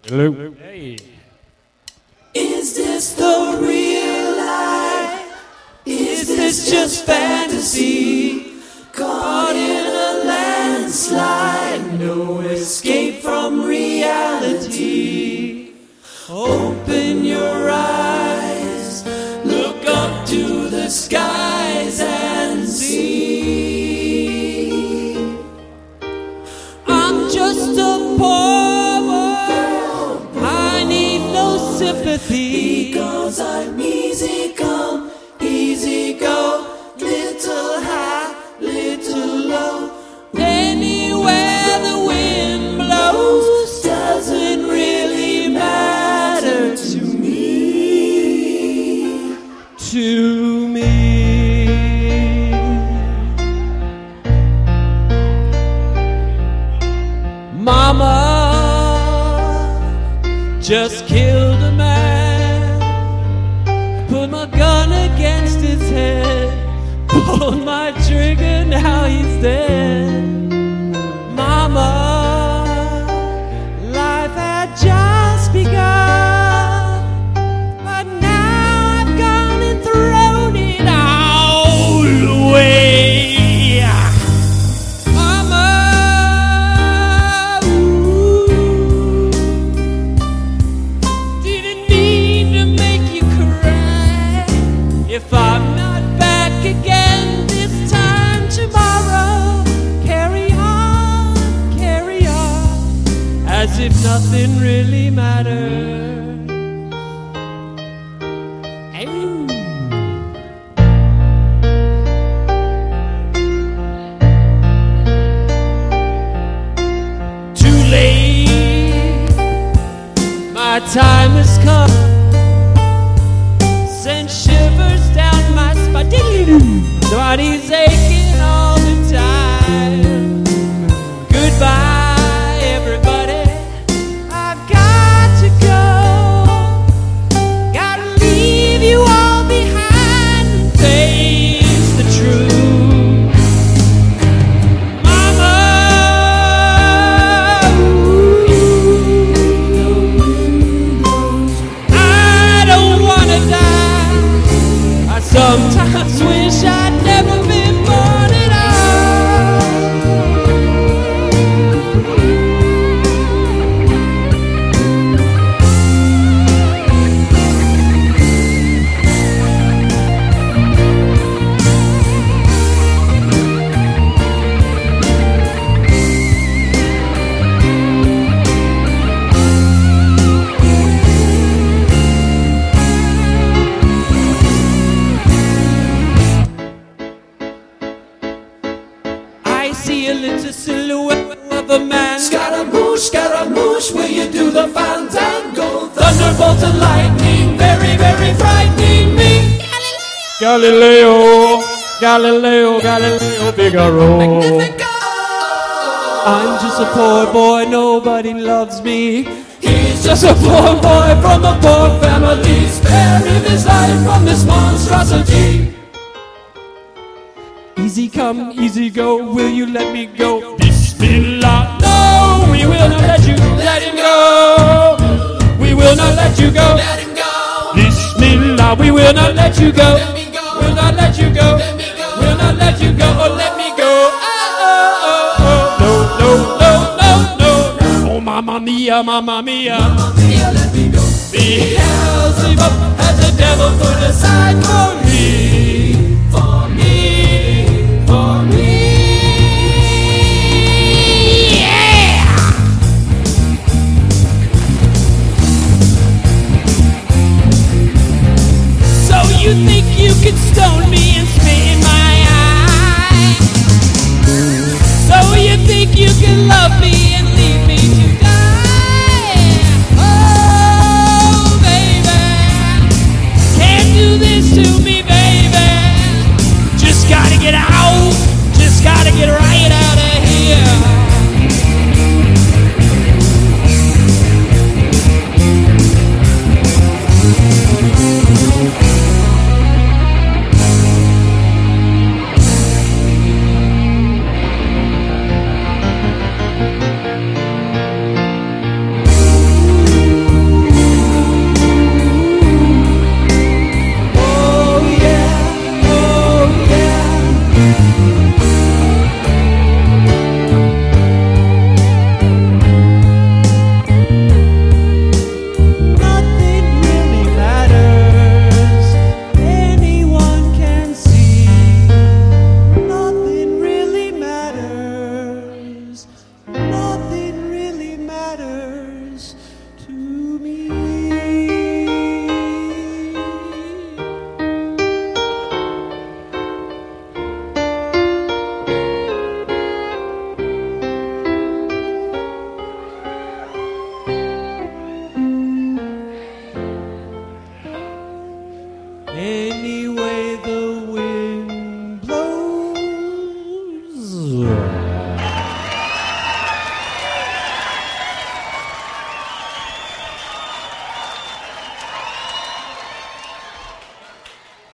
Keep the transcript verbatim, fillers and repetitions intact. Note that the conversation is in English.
Hello. Hey. Is this the real life? Is this just fantasy? Caught in a landslide, no escape from reality. Open your eyes, look up to the skies and see. I'm just a poor boy, I need no sympathy, because I'm easy come, easy go, little high, little low. Anywhere the wind blows doesn't really matter to me, to me. Mama just killed a man, put my gun against his head, pulled my trigger, now he's dead. Mama, life had just begun, but now I've gone and thrown it all away. Mama, ooh, didn't mean to make you cry. If I'm not back again this time tomorrow, carry on, carry on, as if nothing really mattered. Hey. Too late, my time has come. Send shivers down my spine. Body's aching all the time. Goodbye, everybody. I've got to go. Gotta leave you all behind and face the truth. Mama, ooh, I don't wanna die. I sometimes wish I'd never been born at all. I see a little silhouette of a man. Scaramouche, Scaramouche, will you do the fandango? Thunderbolt and lightning, very, very frightening me. Galileo, Galileo, Galileo, Figaro. Magnifico! I'm just a poor boy, nobody loves me. He's just a poor boy from a poor family, sparing his life from this monstrosity. Easy come, easy go, will you let me go? Bismillah, no, we will not let you let him go. We will not let you go. Let him go. Bismillah, we will not let you go. Let me go. We'll not let you go. Let me go. We'll not let you go. Oh, let me go. Oh, oh, oh, oh. No, no, no, no, no. Oh, mamma mia, mamma mia. Mamma mia, let me go. Beelzebub has the devil put aside for me. For me, for me. Yeah! So you think you could stone me and spit in my eye? So you think you can love me and leave me to die? Oh, baby, can't do this to me, baby. Just gotta get out, just gotta get right out of here. anyway.